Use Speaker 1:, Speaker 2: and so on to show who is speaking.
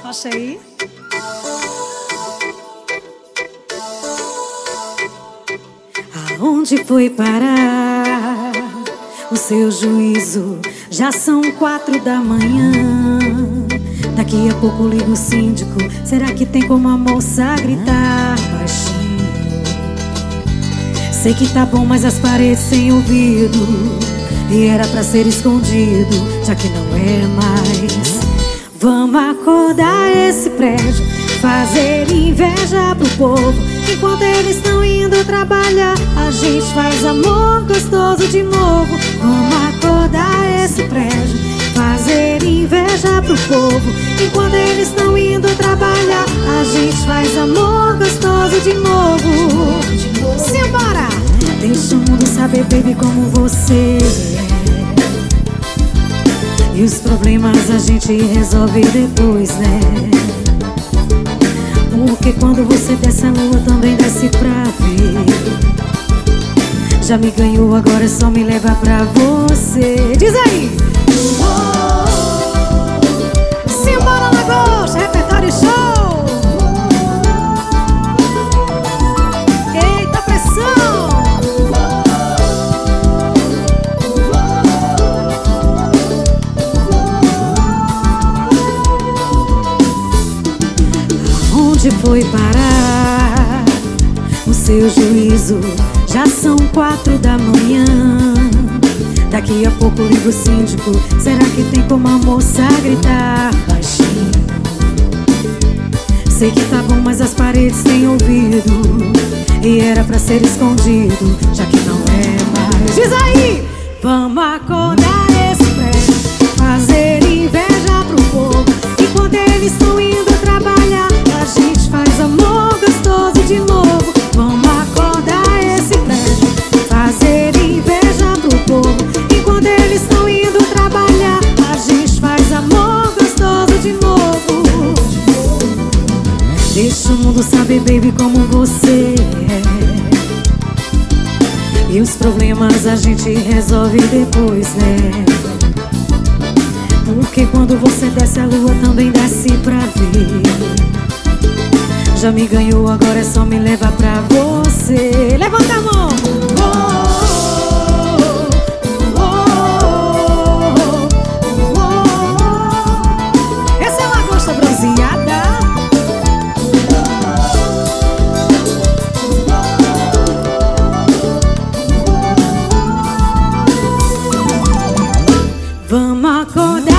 Speaker 1: Acha aí? Aonde foi parar o seu juízo? Já são 4 da manhã. Daqui a pouco liga o síndico. Será que tem como a moça gritar baixinho? Sei que tá bom, mas as paredes sem ouvido, e era pra ser escondido, já que não é mais. Vamos acordar esse prédio, fazer inveja pro povo. Enquanto eles estão indo trabalhar, a gente faz amor gostoso de novo. Vamos acordar esse prédio, fazer inveja pro povo. Enquanto eles estão indo trabalhar, a gente faz amor gostoso de novo. Simbora! Deixa o mundo saber, baby, como você é. E os problemas a gente resolve depois, né? Porque quando você desce, a lua também desce pra ver. Já me ganhou, agora é só me levar pra você. Diz aí! Simbora, Lagosta, repertório show! Eita pressão! Onde foi parar o seu juízo? Já são 4 da manhã. Daqui a pouco liga o síndico. Será que tem como a moça gritar baixinho? Sei que tá bom, mas as paredes têm ouvido, e era pra ser escondido, já que não é mais. Diz aí! Vamos acordar esse prédio, fazer inveja pro povo. Enquanto eles estão indo trabalhar, a gente faz amor gostoso de novo. Vamos acordar esse prédio, fazer inveja pro povo. Enquanto eles estão indo trabalhar, a gente faz amor gostoso de novo. Deixa o mundo saber, baby, como você é. E os problemas a gente resolve depois, né? Porque quando você desce, a lua também desce pra ver. Já me ganhou, agora é só me levar pra você. Levanta a mão! Essa é uma lagosta bronzeada. Vamos acordar